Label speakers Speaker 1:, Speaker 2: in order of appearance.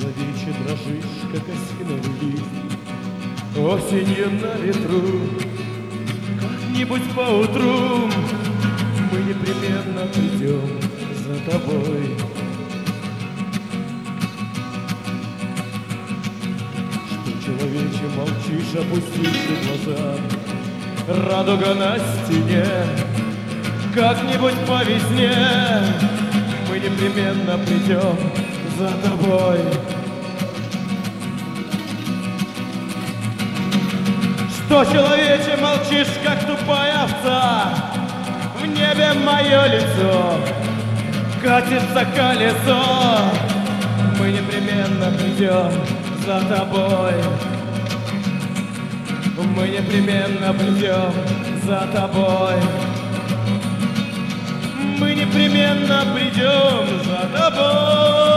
Speaker 1: Человече, дрожишь, как осиновый лист осенью на ветру. Как-нибудь поутру мы непременно придем за тобой. Что, человече, молчишь, опустивши глаза? Радуга на стене, как-нибудь по весне мы непременно придем за тобой. Что, человече, молчишь, как тупая овца? В небе мое лицо, катится колесо, мы непременно придем за тобой. Мы непременно придем за тобой. Мы непременно придем за тобой.